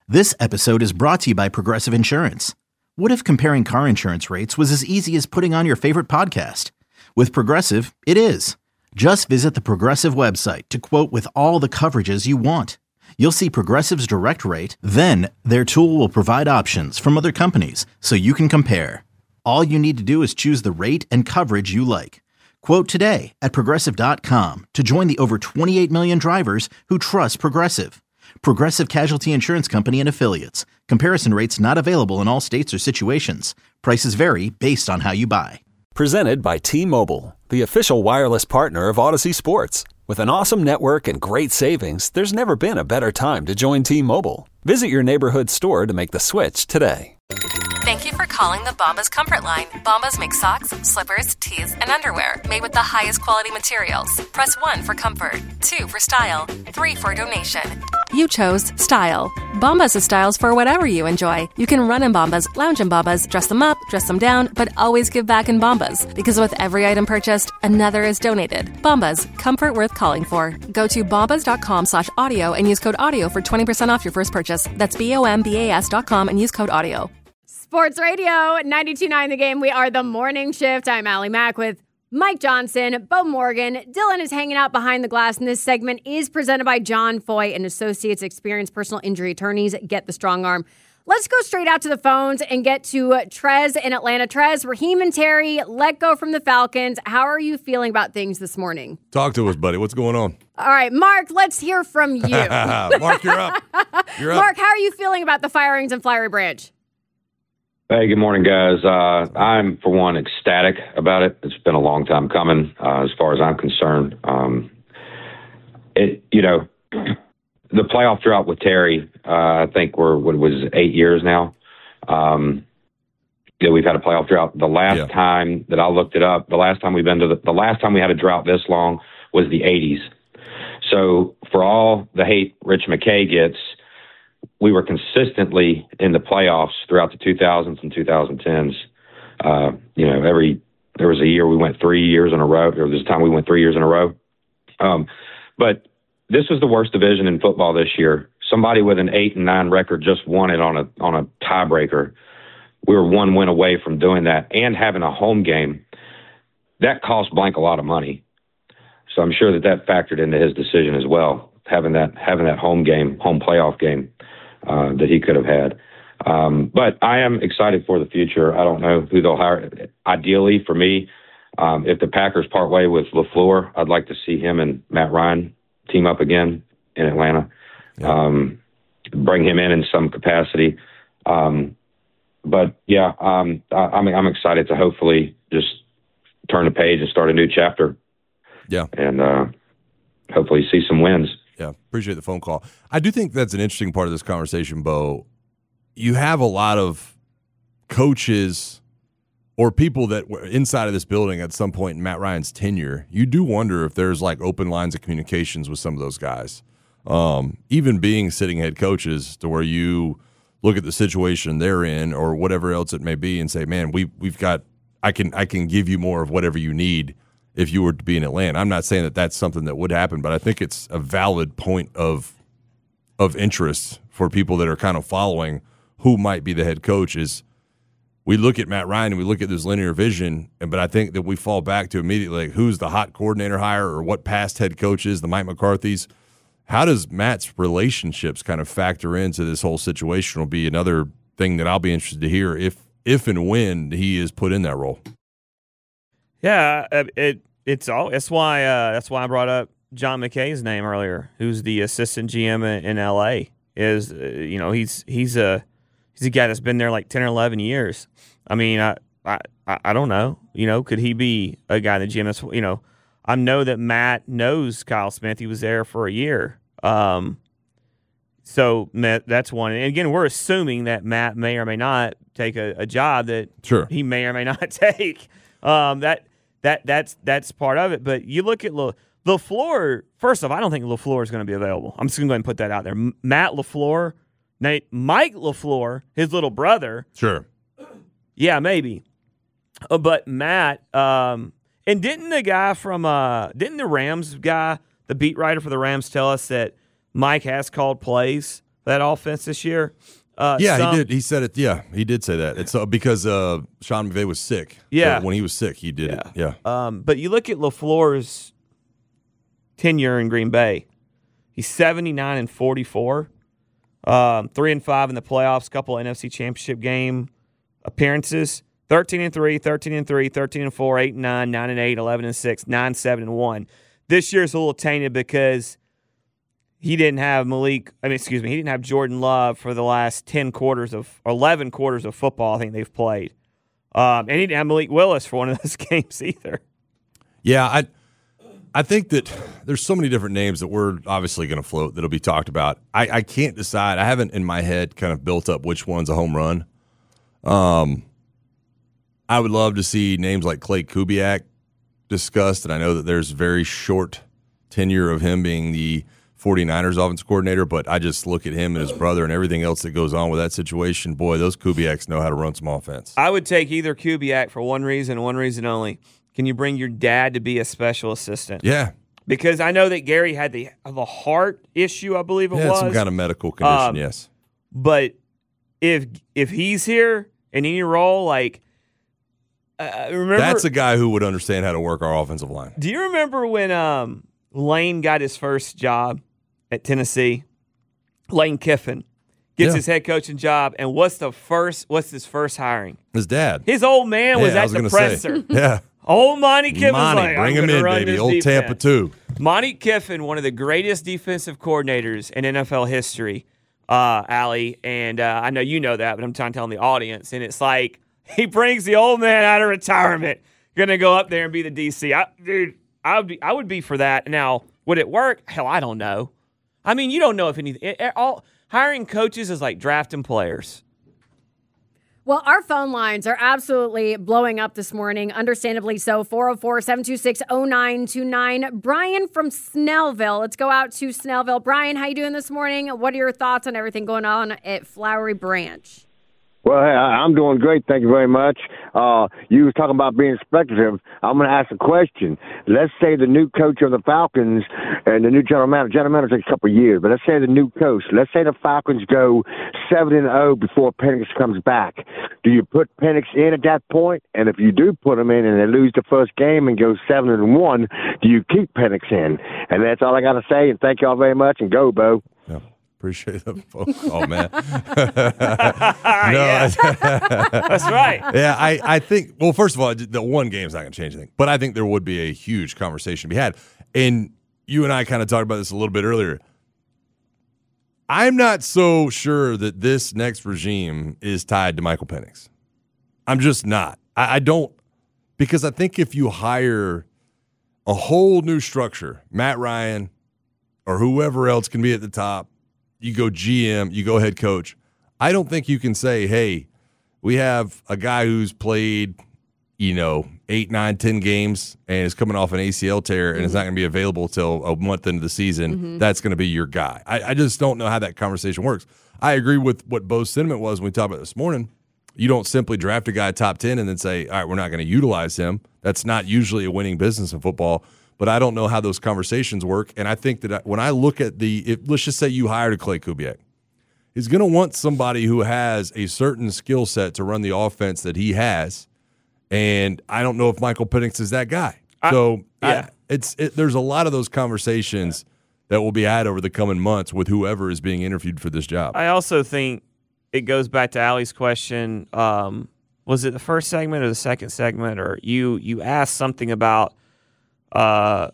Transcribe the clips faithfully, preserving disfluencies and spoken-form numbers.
This episode is brought to you by Progressive Insurance. What if comparing car insurance rates was as easy as putting on your favorite podcast? With Progressive, it is. Just visit the Progressive website to quote with all the coverages you want. You'll see Progressive's direct rate, then their tool will provide options from other companies so you can compare. All you need to do is choose the rate and coverage you like. Quote today at progressive dot com to join the over twenty-eight million drivers who trust Progressive. Progressive Casualty Insurance Company and Affiliates. Comparison rates not available in all states or situations. Prices vary based on how you buy. Presented by T-Mobile, the official wireless partner of Odyssey Sports. With an awesome network and great savings, there's never been a better time to join T-Mobile. Visit your neighborhood store to make the switch today. Thank you for calling the Bombas Comfort Line. Bombas make socks, slippers, tees, and underwear made with the highest quality materials. Press one for comfort, two for style, three for donation. You chose style. Bombas has styles for whatever you enjoy. You can run in Bombas, lounge in Bombas, dress them up, dress them down, but always give back in Bombas. Because with every item purchased, another is donated. Bombas, comfort worth calling for. Go to bombas.com slash audio and use code audio for twenty percent off your first purchase. That's B-O-M-B-A-S dot com and use code audio. Sports Radio, ninety-two point nine The Game. We are the morning shift. I'm Allie Mack with Mike Johnson, Bo Morgan. Dylan is hanging out behind the glass, and this segment is presented by John Foy and Associates, experienced personal injury attorneys. Get the strong arm. Let's go straight out to the phones and get to Trez in Atlanta. Trez, Raheem and Terry let go from the Falcons. How are you feeling about things this morning? Talk to us, buddy. What's going on? All right, Mark, let's hear from you. Mark, you're up. You're up. Mark, how are you feeling about the firings in Flowery Branch? Hey, good morning, guys. Uh, I'm, for one, ecstatic about it. It's been a long time coming, uh, as far as I'm concerned. Um, it, you know, the playoff drought with Terry, uh, I think we're, what was it, eight years now. Um, yeah, we've had a playoff drought. The last yeah. time that I looked it up, the last time we've been to the, the last time we had a drought this long was the eighties. So for all the hate Rich McKay gets, we were consistently in the playoffs throughout the two thousands and twenty tens. Uh, you know, every there was a year we went three years in a row. There was a time we went three years in a row. Um, but this was the worst division in football this year. Somebody with an eight and nine record just won it on a on a tiebreaker. We were one win away from doing that and having a home game. That cost Blank a lot of money. So I'm sure that that factored into his decision as well, having that having that home game, home playoff game. Uh, that he could have had. Um, but I am excited for the future. I don't know who they'll hire. Ideally, for me, um, if the Packers part way with LaFleur, I'd like to see him and Matt Ryan team up again in Atlanta, yeah. um, bring him in in some capacity. Um, but, yeah, um, I, I'm, I'm excited to hopefully just turn the page and start a new chapter. Yeah. And uh, hopefully see some wins. Yeah, appreciate the phone call. I do think that's an interesting part of this conversation, Bo. You have a lot of coaches or people that were inside of this building at some point in Matt Ryan's tenure. You do wonder if there's like open lines of communications with some of those guys. Um, even being sitting head coaches to where you look at the situation they're in or whatever else it may be and say, man, we, we've got I can I can give you more of whatever you need if you were to be in Atlanta. I'm not saying that that's something that would happen, but I think it's a valid point of of interest for people that are kind of following who might be the head coach. Is we look at Matt Ryan and we look at this linear vision, but I think that we fall back to immediately like, who's the hot coordinator hire or what past head coaches, the Mike McCarthy's. How does Matt's relationships kind of factor into this whole situation will be another thing that I'll be interested to hear if if and when he is put in that role. Yeah, it it's all that's why uh, that's why I brought up John McKay's name earlier, who's the assistant G M in, in L A. Is uh, you know he's he's a he's a guy that's been there like ten or eleven years. I mean, I I I don't know. You know, could he be a guy in the G M? That's, you know, I know that Matt knows Kyle Smith. He was there for a year. Um, so that's one. And again, we're assuming that Matt may or may not take a, a job that sure. he may or may not take. Um, that that that's that's part of it. But you look at Le, LaFleur. First off, I don't think LaFleur is going to be available. I'm just going to go ahead and put that out there. M- Matt LaFleur, Nate, Mike LaFleur, his little brother. Sure. Yeah, maybe. Uh, but Matt, um, and didn't the guy from uh, didn't the Rams guy, the beat writer for the Rams, tell us that Mike has called plays that offense this year. Uh, yeah, some, he did. He said it. Yeah, he did say that. It's uh, because uh, Sean McVay was sick. Yeah. So when he was sick, he did yeah. it. Yeah. Um, but you look at LaFleur's tenure in Green Bay. He's seventy-nine and forty-four, um, three and five in the playoffs, couple N F C Championship game appearances. thirteen and three, thirteen and three, thirteen and four, eight and nine, nine and eight, eleven and six, nine, seven and one. This year's a little tainted because he didn't have Malik, I mean, excuse me, he didn't have Jordan Love for the last ten quarters of, or eleven quarters of football I think they've played. Um, and he didn't have Malik Willis for one of those games either. Yeah, I I think that there's so many different names that we're obviously going to float that'll be talked about. I, I can't decide. I haven't in my head kind of built up which one's a home run. Um, I would love to see names like Clay Kubiak discussed, and I know that there's very short tenure of him being the 49ers offensive coordinator, but I just look at him and his brother and everything else that goes on with that situation. Boy, those Kubiaks know how to run some offense. I would take either Kubiak for one reason, one reason only. Can you bring your dad to be a special assistant? Yeah. Because I know that Gary had the the heart issue, I believe it yeah, was. some kind of medical condition, um, yes. But if if he's here in any role, like, uh, remember. That's a guy who would understand how to work our offensive line. Do you remember when um, Lane got his first job at Tennessee? Lane Kiffin gets Yeah. his head coaching job, and what's the first? What's his first hiring? His dad. His old man was yeah, I at was the gonna presser. Say. Yeah. Old Monty Kiffin was Monty, like, bring I'm him gonna in, run baby. this Old defense. Tampa two. Monty Kiffin, one of the greatest defensive coordinators in N F L history, uh, Allie, and uh, I know you know that, but I'm trying to tell the audience. And it's like he brings the old man out of retirement, gonna go up there and be the D C. I, dude, I would be, I would be for that. Now, would it work? Hell, I don't know. I mean, you don't know if anything. It, it, all hiring coaches is like drafting players. Well, our phone lines are absolutely blowing up this morning, understandably so. four oh four, seven two six, oh nine two nine. Brian from Snellville. Let's go out to Snellville. Brian, how you doing this morning? What are your thoughts on everything going on at Flowery Branch? Well, hey, I'm doing great. Thank you very much. Uh, you were talking about being speculative. I'm going to ask a question. Let's say the new coach of the Falcons and the new general manager, general manager takes a couple of years, but let's say the new coach, let's say the Falcons go seven and oh before Penix comes back. Do you put Penix in at that point? And if you do put him in and they lose the first game and go seven and one, do you keep Penix in? And that's all I got to say. And thank you all very much. And go, Bo. Yeah. Appreciate the phone call, man. no, yeah. That's right. Yeah, I, I think, well, first of all, the one game's not going to change anything. But I think there would be a huge conversation to be had. And you and I kind of talked about this a little bit earlier. I'm not so sure that this next regime is tied to Michael Penix. I'm just not. I, I don't, because I think if you hire a whole new structure, Matt Ryan or whoever else can be at the top, you go G M, you go head coach. I don't think you can say, hey, we have a guy who's played, you know, eight, nine, ten games and is coming off an A C L tear and mm-hmm. is not going to be available till a month into the season. Mm-hmm. That's going to be your guy. I, I just don't know how that conversation works. I agree with what Bo's sentiment was when we talked about this morning. You don't simply draft a guy top ten and then say, all right, we're not going to utilize him. That's not usually a winning business in football. But I don't know how those conversations work. And I think that when I look at the if, – let's just say you hired a Clay Kubiak. He's going to want somebody who has a certain skill set to run the offense that he has. And I don't know if Michael Penix is that guy. I, so yeah. I, it's it, there's a lot of those conversations that will be had over the coming months with whoever is being interviewed for this job. I also think it goes back to Allie's question. Um, was it the first segment or the second segment? Or you you asked something about – Uh,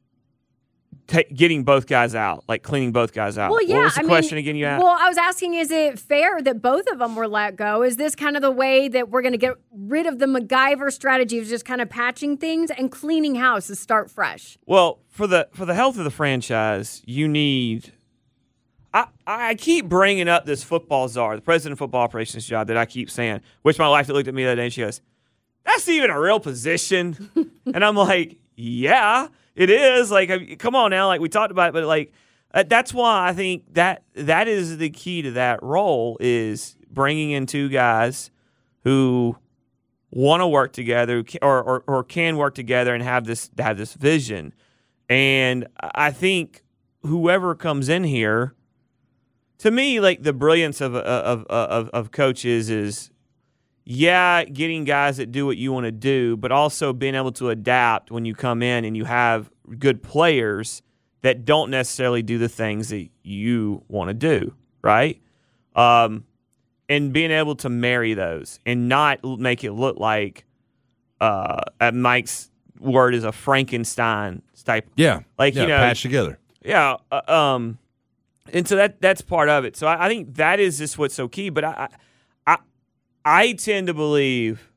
t- getting both guys out, like cleaning both guys out. Well, yeah, what was the I question mean, again you asked? Well, I was asking, is it fair that both of them were let go? Is this kind of the way that we're going to get rid of the MacGyver strategy of just kind of patching things and cleaning house to start fresh? Well, for the for the health of the franchise, you need. I, I keep bringing up this football czar, the president of football operations job that I keep saying, which my wife looked at me the other day and she goes, that's even a real position. And I'm like, yeah, it is. Like, I mean, come on now. Like, we talked about it, but like, uh, that's why I think that that is the key to that role is bringing in two guys who want to work together or, or or can work together and have this have this vision. And I think whoever comes in here to me, like the brilliance of of of, of coaches is, yeah, getting guys that do what you want to do, but also being able to adapt when you come in and you have good players that don't necessarily do the things that you want to do, right? Um, and being able to marry those and not make it look like, uh, at Mike's word, is a Frankenstein type. Yeah, like yeah, you know, patched together. Yeah, uh, um, and so that that's part of it. So I, I think that is just what's so key. But I, I, I tend to believe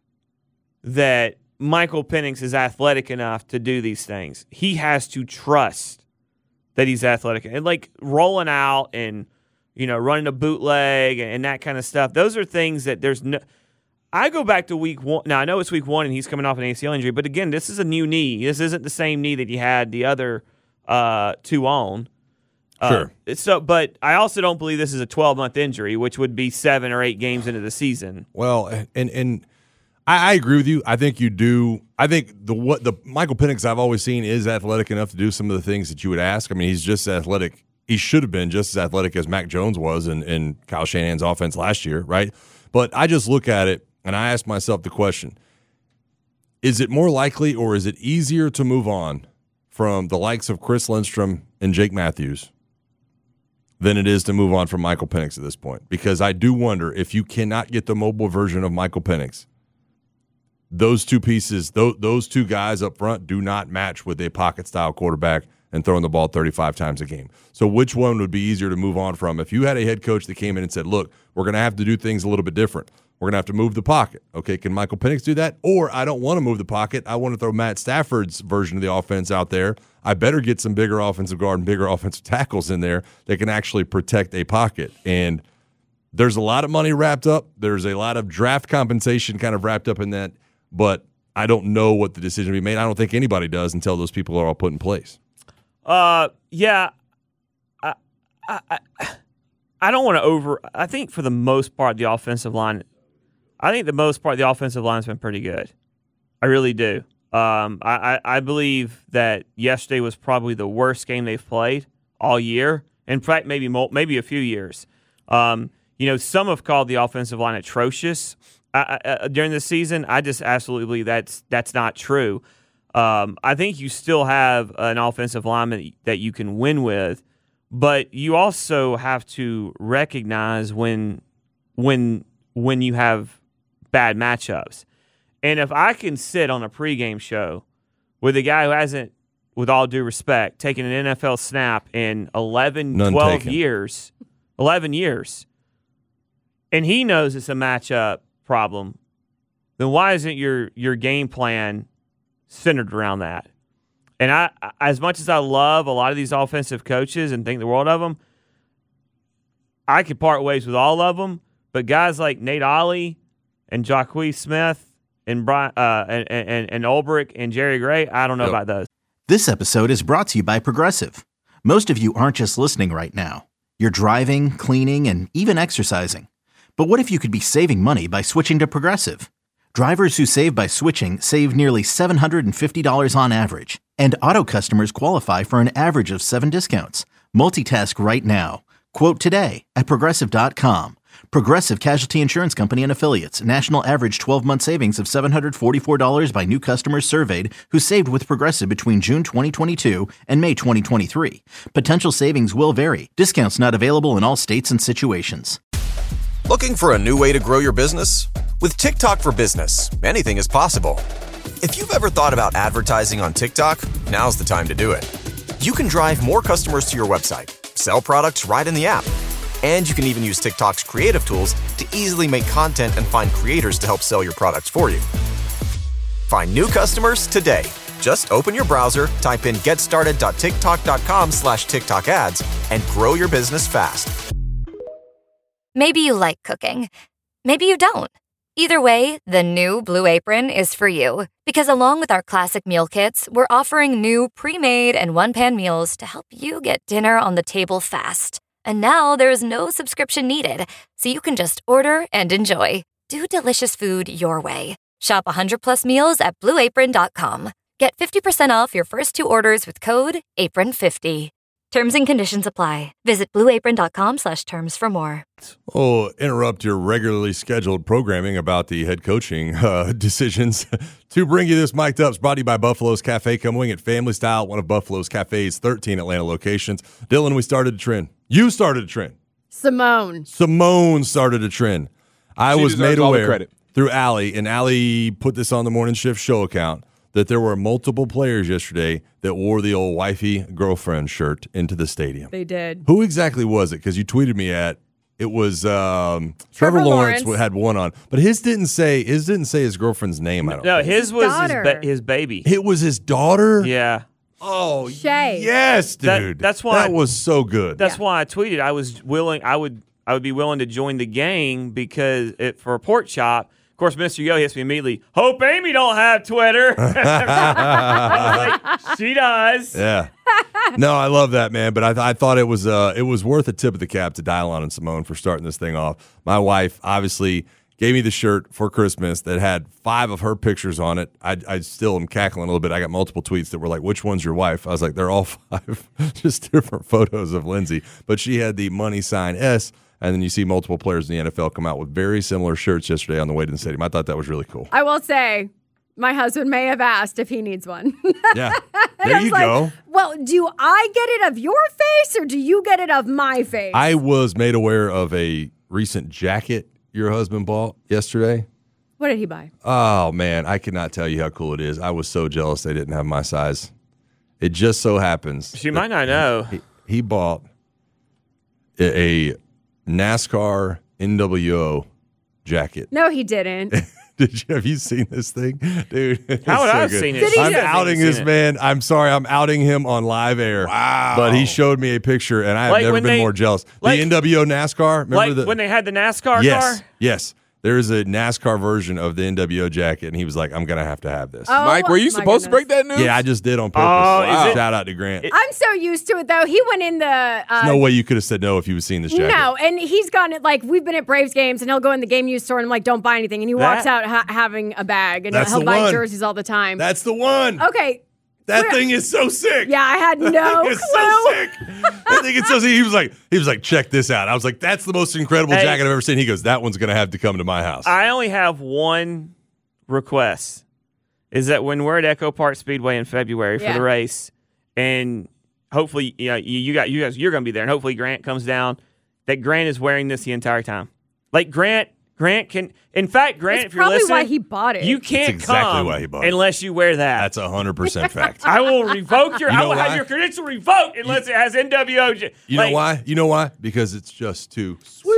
that Michael Penix is athletic enough to do these things. He has to trust that he's athletic, and like rolling out and, you know, running a bootleg and, and that kind of stuff. Those are things that there's no. I go back to week one. Now I know it's week one and he's coming off an A C L injury, but again, this is a new knee. This isn't the same knee that he had the other uh, two on. Uh, Sure. So, but I also don't believe this is a twelve-month injury, which would be seven or eight games into the season. Well, and and I, I agree with you. I think you do. I think the what the Michael Penix I've always seen is athletic enough to do some of the things that you would ask. I mean, he's just athletic. He should have been just as athletic as Mac Jones was in, in Kyle Shanahan's offense last year, right? But I just look at it and I ask myself the question: is it more likely, or is it easier to move on from the likes of Chris Lindstrom and Jake Matthews than it is to move on from Michael Penix at this point? Because I do wonder if you cannot get the mobile version of Michael Penix, those two pieces, those, those two guys up front do not match with a pocket-style quarterback and throwing the ball thirty-five times a game. So which one would be easier to move on from? If you had a head coach that came in and said, look, we're going to have to do things a little bit different. We're going to have to move the pocket. Okay, can Michael Penix do that? Or I don't want to move the pocket. I want to throw Matt Stafford's version of the offense out there. I better get some bigger offensive guard and bigger offensive tackles in there that can actually protect a pocket. And there's a lot of money wrapped up. There's a lot of draft compensation kind of wrapped up in that. But I don't know what the decision will be made. I don't think anybody does until those people are all put in place. Uh, yeah. I, I, I, I don't want to over – I think for the most part, the offensive line – I think the most part, the offensive line has been pretty good. I really do. Um, I, I, I believe that yesterday was probably the worst game they've played all year, in fact, maybe maybe a few years. Um, you know, some have called the offensive line atrocious I, I, during the season. I just absolutely believe that's that's not true. Um, I think you still have an offensive lineman that you can win with, but you also have to recognize when when when you have bad matchups. And if I can sit on a pregame show with a guy who hasn't, with all due respect, taken an N F L snap in eleven, None twelve taken. years, eleven years, and he knows it's a matchup problem, then why isn't your your game plan centered around that? And I, as much as I love a lot of these offensive coaches and think the world of them, I could part ways with all of them, but guys like Nate Ollie and Jacquez Smith and Brian uh, and, and and Ulbrich and Jerry Gray, I don't know Yep. about those. This episode is brought to you by Progressive. Most of you aren't just listening right now. You're driving, cleaning, and even exercising. But what if you could be saving money by switching to Progressive? Drivers who save by switching save nearly seven hundred fifty dollars on average. And auto customers qualify for an average of seven discounts. Multitask right now. Quote today at Progressive dot com. Progressive Casualty Insurance Company and Affiliates. National average twelve-month savings of seven hundred forty-four dollars by new customers surveyed who saved with Progressive between June twenty twenty-two and May twenty twenty-three. Potential savings will vary. Discounts not available in all states and situations. Looking for a new way to grow your business? With TikTok for Business, anything is possible. If you've ever thought about advertising on TikTok, now's the time to do it. You can drive more customers to your website, sell products right in the app, and you can even use TikTok's creative tools to easily make content and find creators to help sell your products for you. Find new customers today. Just open your browser, type in getstarted.tiktok.com slash TikTok ads, and grow your business fast. Maybe you like cooking. Maybe you don't. Either way, the new Blue Apron is for you. Because along with our classic meal kits, we're offering new pre-made and one-pan meals to help you get dinner on the table fast. And now there's no subscription needed, so you can just order and enjoy. Do delicious food your way. Shop one hundred plus meals at blue apron dot com. Get fifty percent off your first two orders with code apron fifty. Terms and conditions apply. Visit blueapron.com slash terms for more. Oh, interrupt your regularly scheduled programming about the head coaching uh, decisions to bring you this Mic'd Up's brought to you by Buffalo's Cafe. Come wing it family style at one of Buffalo's Cafe's thirteen Atlanta locations. Dylan, we started a trend. You started a trend. Simone. Simone started a trend. I She was deserves made all the aware credit. through Allie, and Allie put this on the Morning Shift show account, that there were multiple players yesterday that wore the old wifey girlfriend shirt into the stadium. They did. Who exactly was it? Because you tweeted me at it was um, Trevor, Trevor Lawrence. Lawrence had one on, but his didn't say his didn't say his girlfriend's name. I don't. No, think. his was his, daughter. ba- his baby. It was his daughter. Yeah. Oh, Shay. yes, That- dude. that's why- that was so good. That's why I tweeted I was willing. I would. I would be willing to join the gang because it, for a pork chop. Of course, Mister Yo hits me immediately. Hope Amy don't have Twitter. I was like, she does. Yeah. No, I love that, man. But I, th- I thought it was uh, it was worth a tip of the cap to Dialon and Simone for starting this thing off. My wife obviously gave me the shirt for Christmas that had five of her pictures on it. I, I still am cackling a little bit. I got multiple tweets that were like, which one's your wife? I was like, they're all five, just different photos of Lindsay. But she had the money sign S. And then you see multiple players in the N F L come out with very similar shirts yesterday on the way to the stadium. I thought that was really cool. I will say, my husband may have asked if he needs one. Yeah. And There I was you like, go. Well, do I get it of your face or do you get it of my face? I was made aware of a recent jacket your husband bought yesterday. What did he buy? Oh, man, I cannot tell you how cool it is. I was so jealous they didn't have my size. It just so happens. She might not know. He, he bought a, a NASCAR N W O jacket. No, he didn't. Did you have you seen this thing, dude? It's How would so I have good. seen it? Did he I'm just- outing Seen this it. man. I'm sorry. I'm outing him on live air. Wow. But he showed me a picture, and I have Like never when been they- more jealous. like- the N W O NASCAR. Remember Like the when they had the NASCAR yes, car? yes. There is a NASCAR version of the N W O jacket, and he was like, "I'm gonna have to have this." Oh, Mike, were you my supposed to goodness. break that news? Yeah, I just did on purpose. Oh, is it- Shout out to Grant. I'm so used to it, though. He went in the... Uh, There's no way you could have said no if you had seen this jacket. No, and he's gone, like, we've been at Braves games, and he'll go in the game news store, and I'm like, don't buy anything. And he walks That- out ha- having a bag, and That's he'll the buy one. jerseys all the time. That's the one. Okay. That Where- thing is so sick. Yeah, I had no That thing clue. is so sick. That thing is so sick. He was like, he was like, check this out. I was like, that's the most incredible Hey. jacket I've ever seen. He goes, that one's gonna have to come to my house. I only have one request. Is that when we're at Echo Park Speedway in February for Yeah. the race, and hopefully, you know, you, you got you guys, you're going to be there, and hopefully Grant comes down. That Grant is wearing this the entire time. Like Grant, Grant can. In fact, Grant, That's if you're probably listening, why he bought it. you can't That's exactly come why he bought it. unless you wear that. That's a hundred percent fact. I will revoke your. You I know will why? have your credential revoked unless it has N W O. j- You like- know why? You know why? Because it's just too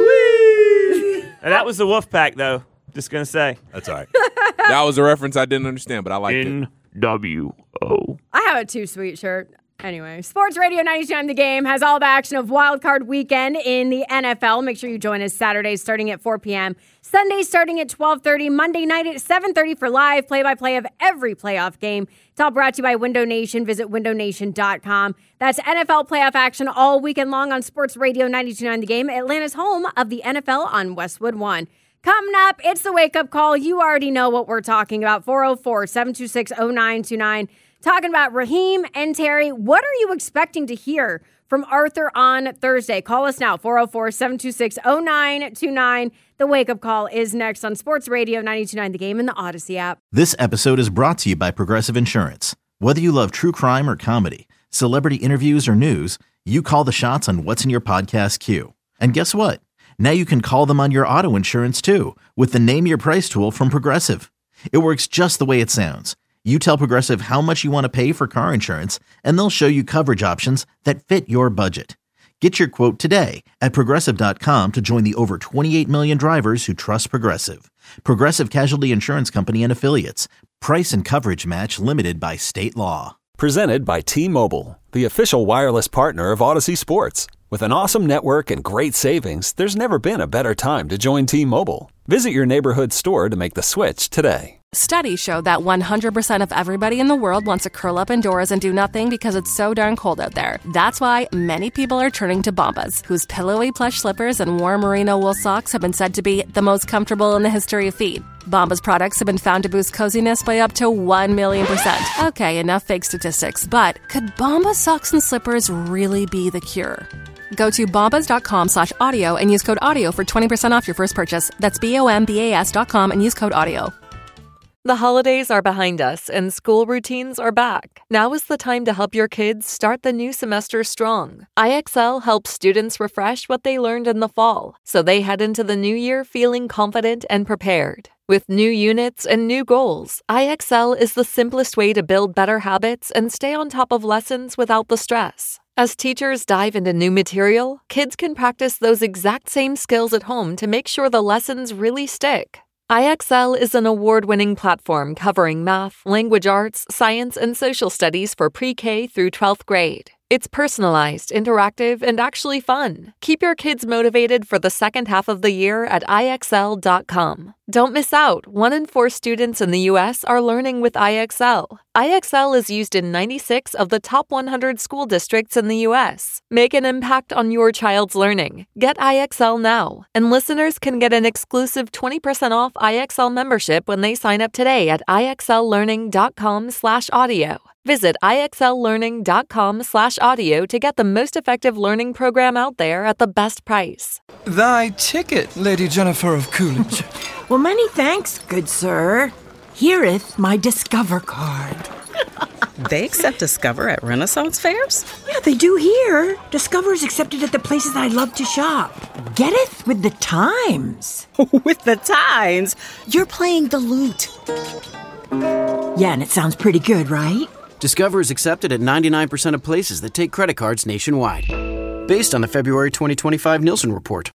Sweet. And that was the Wolf Pack, though. Just gonna say. That's all right. That was a reference I didn't understand, but I liked it. N W O. I have a too sweet shirt. Anyway, Sports Radio ninety-nine The Game has all the action of Wild Card Weekend in the N F L. Make sure you join us Saturdays starting at four p.m., Sundays starting at twelve thirty, Monday night at seven thirty for live play-by-play of every playoff game. It's all brought to you by Window Nation. Visit window nation dot com. That's N F L playoff action all weekend long on Sports Radio ninety-two point nine The Game, Atlanta's home of the N F L on Westwood one. Coming up, it's the wake-up call. You already know what we're talking about. four oh four, seven two six, oh nine two nine. Talking about Raheem and Terry. What are you expecting to hear from Arthur on Thursday? Call us now, four oh four, seven two six, oh nine two nine. The wake-up call is next on Sports Radio ninety-two point nine The Game and the Odyssey app. This episode is brought to you by Progressive Insurance. Whether you love true crime or comedy, celebrity interviews or news, you call the shots on what's in your podcast queue. And guess what? Now you can call them on your auto insurance too with the Name Your Price tool from Progressive. It works just the way it sounds. You tell Progressive how much you want to pay for car insurance, and they'll show you coverage options that fit your budget. Get your quote today at Progressive dot com to join the over twenty-eight million drivers who trust Progressive. Progressive Casualty Insurance Company and Affiliates. Price and coverage match limited by state law. Presented by T-Mobile, the official wireless partner of Odyssey Sports. With an awesome network and great savings, there's never been a better time to join T-Mobile. Visit your neighborhood store to make the switch today. Studies show that one hundred percent of everybody in the world wants to curl up indoors and do nothing because it's so darn cold out there. That's why many people are turning to Bombas, whose pillowy plush slippers and warm merino wool socks have been said to be the most comfortable in the history of feet. Bombas products have been found to boost coziness by up to one million percent. Okay, enough fake statistics, but could Bombas socks and slippers really be the cure? Go to bombas.com slash audio and use code audio for twenty percent off your first purchase. That's B-O-M-B-A-S dot com and use code audio. The holidays are behind us and school routines are back. Now is the time to help your kids start the new semester strong. I X L helps students refresh what they learned in the fall, so they head into the new year feeling confident and prepared. With new units and new goals, I X L is the simplest way to build better habits and stay on top of lessons without the stress. As teachers dive into new material, kids can practice those exact same skills at home to make sure the lessons really stick. I X L is an award-winning platform covering math, language arts, science, and social studies for pre-K through twelfth grade. It's personalized, interactive, and actually fun. Keep your kids motivated for the second half of the year at I X L dot com. Don't miss out. One in four students in the U S are learning with I X L. I X L is used in ninety-six of the top one hundred school districts in the U S. Make an impact on your child's learning. Get I X L now. And listeners can get an exclusive twenty percent off I X L membership when they sign up today at I X L learning dot com slash audio. Visit I X L learning dot com slash audio to get the most effective learning program out there at the best price. Thy ticket, Lady Jennifer of Coolidge. Well, many thanks, good sir. Hereeth my Discover card. They accept Discover at Renaissance fairs? Yeah, they do here. Discover is accepted at the places I love to shop. Getteth with the times. With the times? You're playing the lute. Yeah, and it sounds pretty good, right? Discover is accepted at ninety-nine percent of places that take credit cards nationwide. Based on the February twenty twenty-five Nielsen report.